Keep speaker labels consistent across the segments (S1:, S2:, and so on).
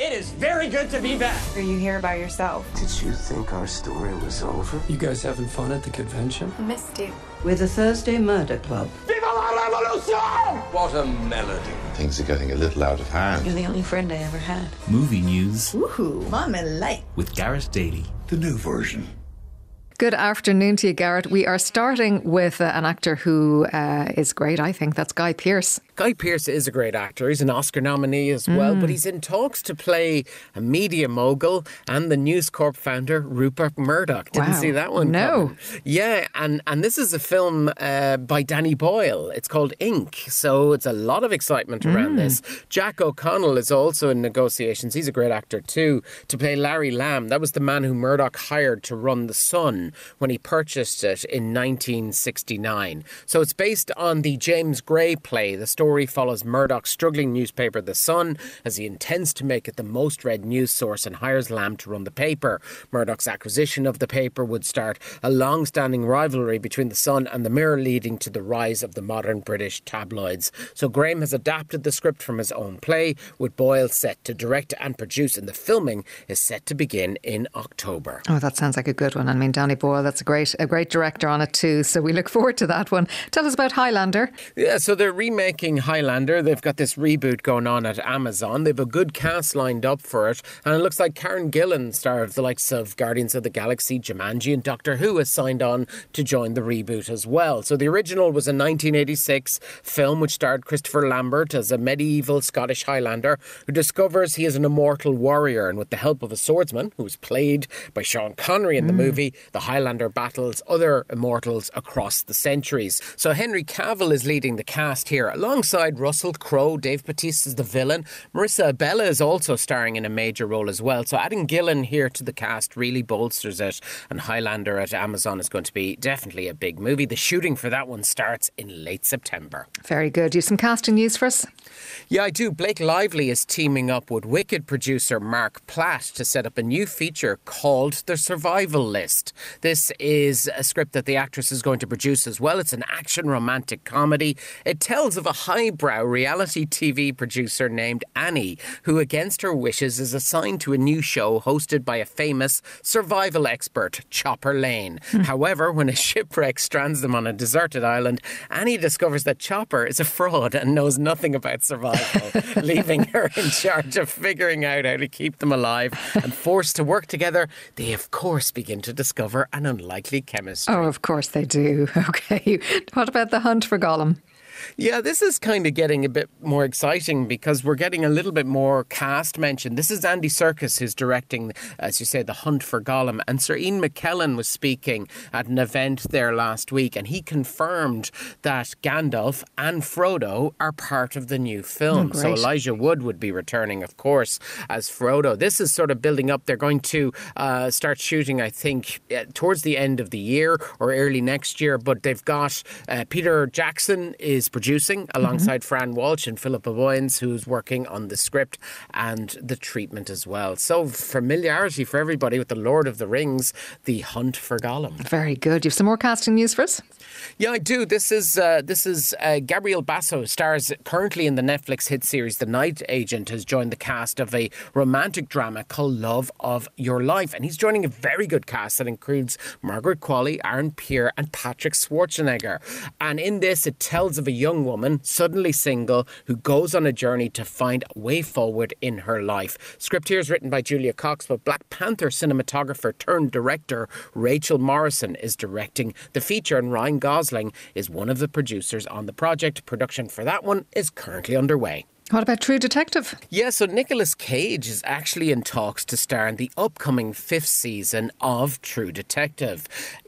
S1: It is very good to be back.
S2: Are you here by yourself?
S3: Did you think our story was over?
S4: You guys having fun at the convention?
S2: I missed you.
S5: We're the Thursday Murder Club.
S1: Viva la revolution!
S3: What a melody.
S6: Things are getting a little out of hand.
S2: You're the only friend I ever had.
S7: Movie news
S2: Woohoo, I'm in light.
S7: with Gareth Daly.
S6: The new version.
S8: Good afternoon to you, Garrett. We are starting with an actor who is great, I think. That's Guy Pearce.
S9: Guy Pearce is a great actor. He's an Oscar nominee as well, but he's in talks to play a media mogul and the News Corp founder, Rupert Murdoch. Didn't see that one coming. Yeah, and this is a film by Danny Boyle. It's called Ink, so it's a lot of excitement around this. Jack O'Connell is also in negotiations. He's a great actor too, to play Larry Lamb. That was the man who Murdoch hired to run The Sun when he purchased it in 1969. So it's based on the James Gray play. The story follows Murdoch's struggling newspaper, The Sun, as he intends to make it the most read news source and hires Lamb to run the paper. Murdoch's acquisition of the paper would start a long-standing rivalry between The Sun and The Mirror, leading to the rise of the modern British tabloids. So Graham has adapted the script from his own play, with Boyle set to direct and produce, and the filming is set to begin in October.
S8: Oh, that sounds like a good one. I mean, Danny Boyle, that's a great director on it too, so we look forward to that one. Tell us about Highlander.
S9: Yeah, so they're remaking Highlander. They've got this reboot going on at Amazon. They've a good cast lined up for it, and it looks like Karen Gillan, star of the likes of Guardians of the Galaxy, Jumanji and Doctor Who, has signed on to join the reboot as well. So the original was a 1986 film which starred Christopher Lambert as a medieval Scottish Highlander who discovers he is an immortal warrior, and with the help of a swordsman who was played by Sean Connery in the movie, the Highlander battles other immortals across the centuries. So Henry Cavill is leading the cast here alongside Russell Crowe. Dave Bautista is the villain. Marissa Abela is also starring in a major role as well. So adding Gillan here to the cast really bolsters it, and Highlander at Amazon is going to be definitely a big movie. The shooting for that one starts in late September.
S8: Very good. Do you have some casting news for us?
S9: Yeah, I do. Blake Lively is teaming up with Wicked producer Mark Platt to set up a new feature called The Survival List. This is a script that the actress is going to produce as well. It's an action romantic comedy. It tells of a highbrow reality TV producer named Annie, who against her wishes is assigned to a new show hosted by a famous survival expert, Chopper Lane. However, when a shipwreck strands them on a deserted island, Annie discovers that Chopper is a fraud and knows nothing about survival, leaving her in charge of figuring out how to keep them alive. And forced to work together, they of course begin to discover an unlikely chemistry.
S8: Oh, of course they do. Okay. What about The Hunt for Gollum?
S9: Yeah, this is kind of getting a bit more exciting because we're getting a little bit more cast mention. This is Andy Serkis who's directing, as you say, The Hunt for Gollum. And Sir Ian McKellen was speaking at an event there last week, and he confirmed that Gandalf and Frodo are part of the new film. So Elijah Wood would be returning, of course, as Frodo. This is sort of building up. They're going to start shooting, I think, towards the end of the year or early next year. But they've got Peter Jackson is producing alongside Fran Walsh and Philippa Boyens, who's working on the script and the treatment as well. So familiarity for everybody with The Lord of the Rings, The Hunt for Gollum.
S8: Very good. You have some more casting news for us?
S9: Yeah, I do. This is Gabriel Basso, stars currently in the Netflix hit series The Night Agent, has joined the cast of a romantic drama called Love of Your Life. And he's joining a very good cast that includes Margaret Qualley, Aaron Pierre and Patrick Schwarzenegger. And in this, it tells of a young woman, suddenly single, who goes on a journey to find a way forward in her life. Script here is written by Julia Cox, but Black Panther cinematographer turned director Rachel Morrison is directing the feature, and Ryan Gosling is one of the producers on the project. Production for that one is currently underway.
S8: What about True Detective?
S9: Yeah, so Nicolas Cage is actually in talks to star in the upcoming 5th season of True Detective.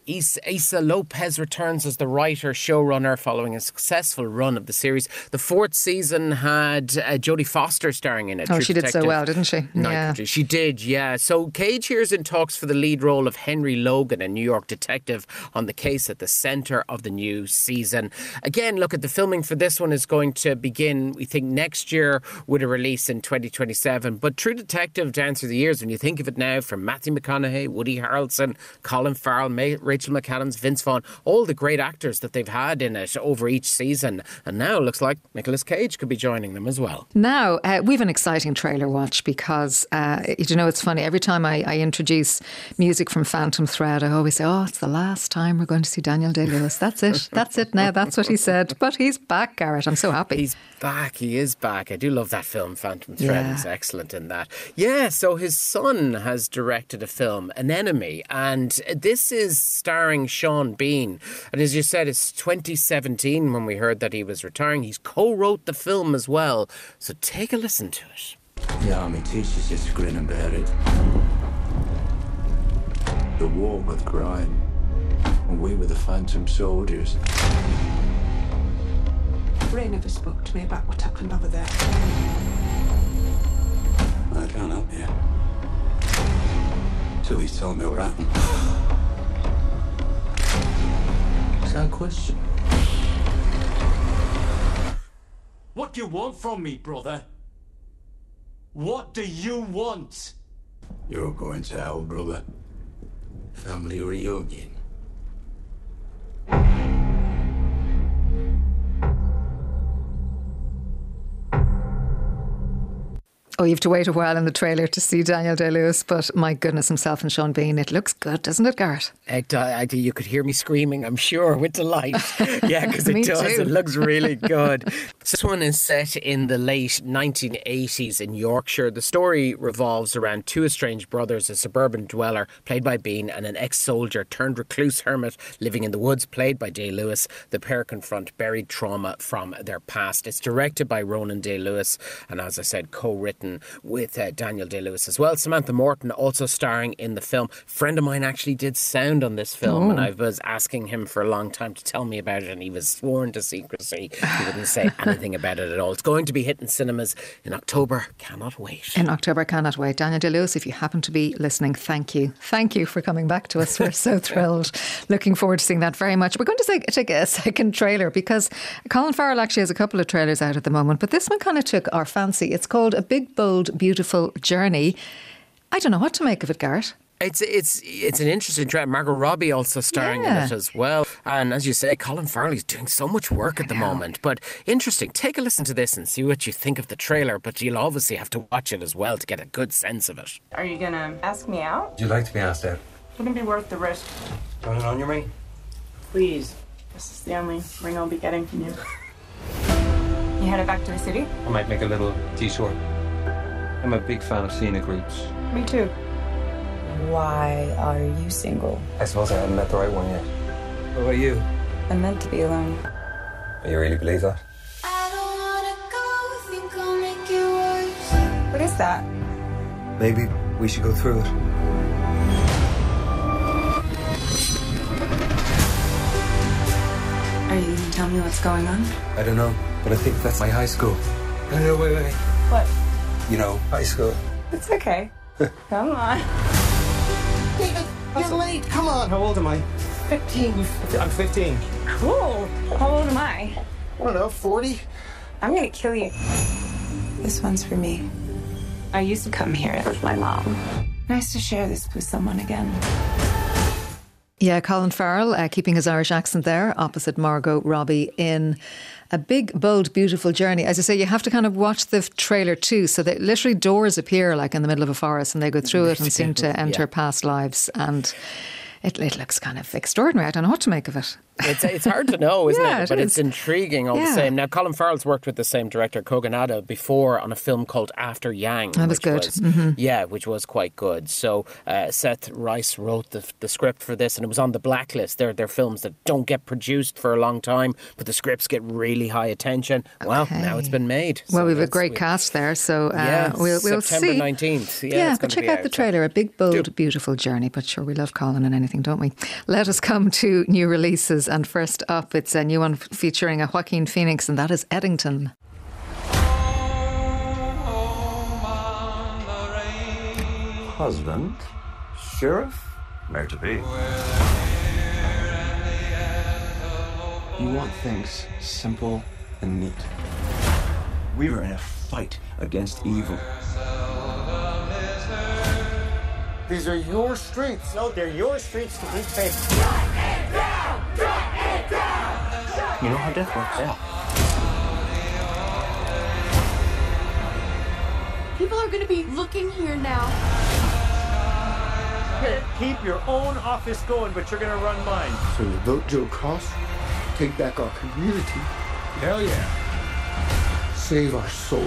S9: Issa Lopez returns as the writer, showrunner, following a successful run of the series. The 4th season had Jodie Foster starring in it.
S8: Oh, she did so well, didn't she?
S9: Yeah. She did, yeah. So Cage here is in talks for the lead role of Henry Logan, a New York detective on the case at the centre of the new season. Again, look at the filming for this one is going to begin, we think, next year with a release in 2027. But True Detective, down through the years, when you think of it now, from Matthew McConaughey, Woody Harrelson, Colin Farrell, Rachel McAdams, Vince Vaughn, all the great actors that they've had in it over each season. And now it looks like Nicolas Cage could be joining them as well.
S8: Now, we have an exciting trailer watch because, it's funny. Every time I introduce music from Phantom Thread, I always say, it's the last time we're going to see Daniel Day-Lewis. That's it. That's it now. That's what he said. But he's back, Garrett. I'm so happy.
S9: He's back. He is back. I do love that film, Phantom Thread. He's excellent in that. Yeah, so his son has directed a film, An Enemy, and this is starring Sean Bean. And as you said, it's 2017 when we heard that he was retiring. He's co-wrote the film as well. So take a listen to it.
S3: The army teaches you to grin and bear it. The war with crime. And we were the phantom soldiers.
S10: Ray never spoke to me about what happened over there.
S3: I can't help you. Till he's told me what happened. Is that a question?
S1: What do you want from me, brother? What do you want?
S3: You're going to hell, brother. Family reunion.
S8: Oh, you have to wait a while in the trailer to see Daniel Day-Lewis, but my goodness, himself and Sean Bean, it looks good, doesn't it, Garrett?
S9: You could hear me screaming, I'm sure, with delight. Yeah, because it does.
S8: Too.
S9: It looks really good. This one is set in the late 1980s in Yorkshire. The story revolves around two estranged brothers, a suburban dweller, played by Bean, and an ex-soldier turned recluse hermit living in the woods, played by Day-Lewis. The pair confront buried trauma from their past. It's directed by Ronan Day-Lewis, and as I said, co-written with Daniel Day-Lewis as well. Samantha Morton also starring in the film. A friend of mine actually did sound on this film, and I was asking him for a long time to tell me about it, and he was sworn to secrecy. He wouldn't say anything about it at all. It's going to be hitting cinemas in October. Cannot wait.
S8: In October, cannot wait. Daniel Day-Lewis, if you happen to be listening, thank you. Thank you for coming back to us. We're so thrilled. Looking forward to seeing that very much. We're going to take a second trailer because Colin Farrell actually has a couple of trailers out at the moment, but this one kind of took our fancy. It's called A Big, Bold, Beautiful Journey. I don't know what to make of it, Garrett.
S9: It's an interesting trend. Margot Robbie also starring in it as well. And as you say, Colin Farrell is doing so much work at the moment. But interesting. Take a listen to this and see what you think of the trailer. But you'll obviously have to watch it as well to get a good sense of it.
S2: Are you going to ask me out?
S3: Would you like to be asked out?
S2: Wouldn't be worth the risk.
S3: Got it on your ring?
S2: Please. This is the only ring I'll be getting from you. You headed back to the city?
S11: I might make a little detour. I'm a big fan of scenic routes.
S2: Me too. Why are you single?
S11: I suppose I haven't met the right one yet. What about you?
S2: I'm meant to be alone.
S11: You really believe that?
S2: What is that?
S11: Maybe we should go through it.
S2: Are you going to tell me what's going on?
S11: I don't know, but I think that's my high school. No, wait.
S2: What?
S11: You know, high school.
S2: It's okay. Come on.
S1: David, you're late. Come on.
S11: How old am I?
S1: 15.
S11: I'm 15.
S2: Cool. How old am I?
S1: I don't know, 40?
S2: I'm going to kill you. This one's for me. I used to come here with my mom. Nice to share this with someone again.
S8: Yeah, Colin Farrell keeping his Irish accent there opposite Margot Robbie in A Big, Bold, Beautiful Journey. As I say, you have to kind of watch the trailer too. So that literally doors appear like in the middle of a forest and they go through it and seem to enter past lives. And it looks kind of extraordinary. I don't know what to make of it.
S9: It's hard to know, isn't it? But
S8: it's
S9: intriguing all the same. Now, Colin Farrell's worked with the same director, Kogonada, before on a film called After Yang.
S8: That was good.
S9: Which was quite good. So Seth Rice wrote the script for this, and it was on the blacklist. They're films that don't get produced for a long time, but the scripts get really high attention. Okay. Well, now it's been made.
S8: Well, we have a great cast there, so we'll
S9: September
S8: see.
S9: 19th.
S8: But check out the trailer, A Big, Bold, Beautiful Journey. But sure, we love Colin and anything, don't we? Let us come to new releases. And first up, it's a new one featuring a Joaquin Phoenix, and that is Eddington.
S3: Husband, sheriff, where to be?
S12: You want things simple and neat.
S3: We were in a fight against evil.
S13: These are your streets.
S14: No, they're your streets to eat faith.
S12: You know how death works, yeah.
S10: People are going to be looking here now.
S14: Keep your own office going, but you're going to run mine.
S13: So you vote Joe Cross, take back our community.
S14: Hell yeah.
S13: Save our soul.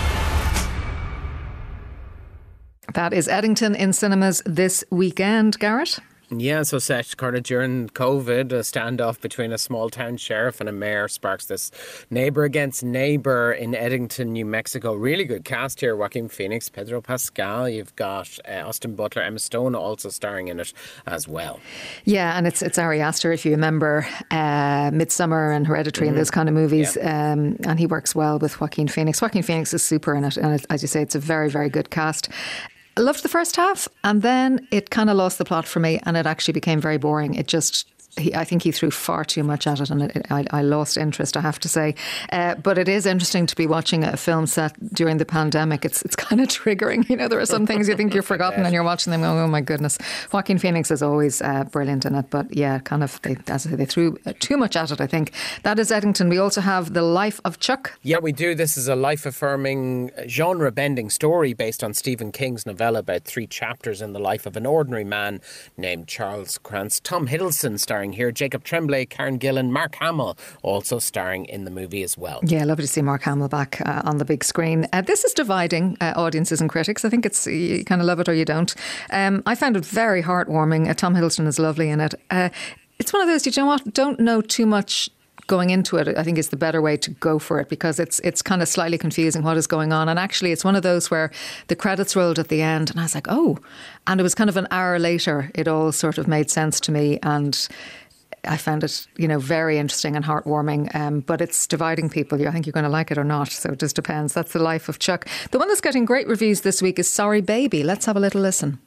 S8: That is Eddington in cinemas this weekend, Garrett.
S9: Yeah, so set kind of during COVID, a standoff between a small town sheriff and a mayor sparks this neighbour against neighbour in Eddington, New Mexico. Really good cast here. Joaquin Phoenix, Pedro Pascal. You've got Austin Butler, Emma Stone also starring in it as well.
S8: Yeah, and it's Ari Aster, if you remember Midsommar and Hereditary and those kind of movies. Yeah. And he works well with Joaquin Phoenix. Joaquin Phoenix is super in it. And as you say, it's a very, very good cast. I loved the first half, and then it kind of lost the plot for me, and it actually became very boring. I think he threw far too much at it, and I lost interest, I have to say. But it is interesting to be watching a film set during the pandemic. It's kind of triggering. You know, there are some things you think you've forgotten and you're watching them going, oh my goodness. Joaquin Phoenix is always brilliant in it. But yeah, kind of, they threw too much at it, I think. That is Eddington. We also have The Life of Chuck.
S9: Yeah, we do. This is a life-affirming, genre-bending story based on Stephen King's novella about 3 chapters in the life of an ordinary man named Charles Krantz. Tom Hiddleston starring here, Jacob Tremblay, Karen Gillan, Mark Hamill also starring in the movie as well.
S8: Yeah, lovely to see Mark Hamill back on the big screen. This is dividing audiences and critics. I think it's you kind of love it or you don't. I found it very heartwarming. Tom Hiddleston is lovely in it. It's one of those, don't know too much going into it. I think is the better way to go for it, because it's kind of slightly confusing what is going on. And actually it's one of those where the credits rolled at the end and I was like, oh, and it was kind of an hour later it all sort of made sense to me, and I found it, very interesting and heartwarming, but it's dividing people. I think you're going to like it or not, so it just depends. That's The Life of Chuck. The one that's getting great reviews this week is Sorry Baby. Let's have a little listen.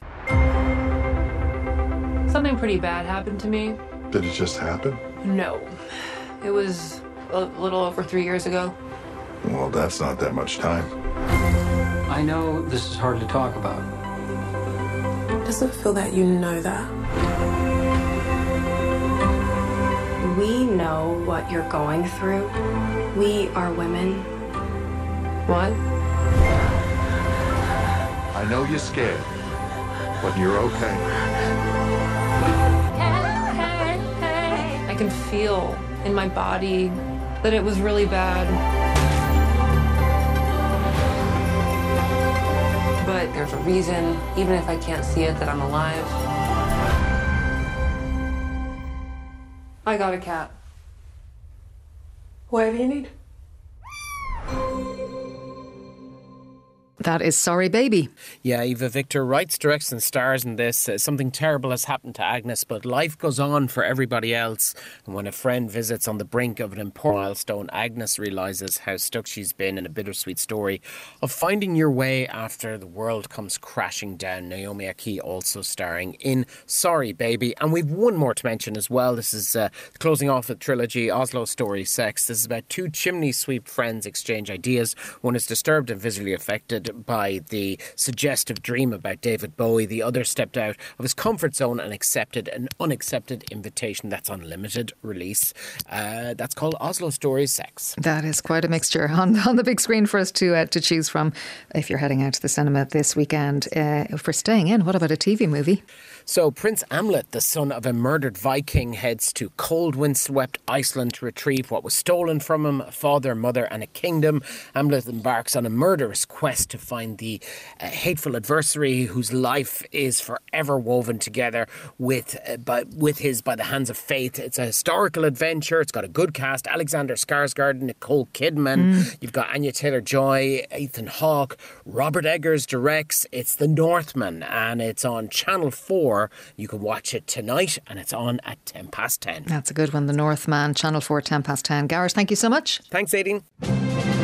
S15: Something pretty bad happened to me.
S6: Did it just happen?
S15: No. It was a little over 3 years ago.
S6: Well, that's not that much time.
S4: I know this is hard to talk about.
S10: It doesn't feel that you know that.
S16: We know what you're going through. We are women.
S15: What?
S6: I know you're scared, but you're okay.
S15: I can feel in my body that it was really bad. But there's a reason, even if I can't see it, that I'm alive. I got a cat.
S10: Whatever you need.
S8: That is Sorry Baby.
S9: Yeah, Eva Victor writes, directs and stars in this. Something terrible has happened to Agnes, but life goes on for everybody else. And when a friend visits on the brink of an important milestone, Agnes realises how stuck she's been in a bittersweet story of finding your way after the world comes crashing down. Naomi Ackie also starring in Sorry Baby. And we've one more to mention as well. This is closing off the trilogy, Oslo Story Sex. This is about 2 chimney sweep friends exchange ideas. One is disturbed and visually affected by the suggestive dream about David Bowie. The other stepped out of his comfort zone and accepted an unaccepted invitation. That's on limited release. That's called Oslo Story Sex.
S8: That is quite a mixture on the big screen for us to choose from if you're heading out to the cinema this weekend. For staying in, what about a TV movie?
S9: So Prince Amlet, the son of a murdered Viking, heads to cold windswept Iceland to retrieve what was stolen from him, a father, mother and a kingdom. Amlet embarks on a murderous quest to find the hateful adversary whose life is forever woven together by the hands of fate. It's a historical adventure. It's got a good cast. Alexander Skarsgård, Nicole Kidman. You've got Anya Taylor-Joy, Ethan Hawke. Robert Eggers directs. It's The Northman and it's on Channel 4. You can watch it tonight and it's on at 10:10.
S8: That's a good one, The Northman, Channel 4, 10:10. Gareth, thank you so much.
S9: Thanks, Aideen.